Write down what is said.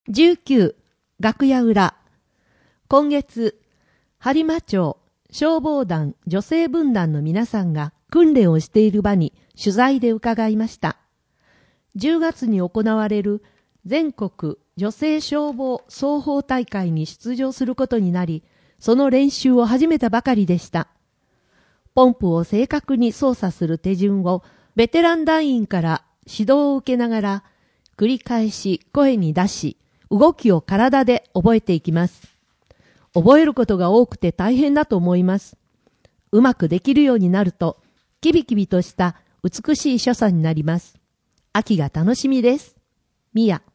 19、楽屋裏。今月、播磨町消防団女性分団の皆さんが訓練をしている場に取材で伺いました。10月に行われる全国女性消防双方大会に出場することになり、その練習を始めたばかりでした。ポンプを正確に操作する手順をベテラン団員から指導を受けながら、繰り返し声に出し、動きを体で覚えていきます。覚えることが多くて大変だと思います。うまくできるようになると、キビキビとした美しい所作になります。秋が楽しみです。ミヤ。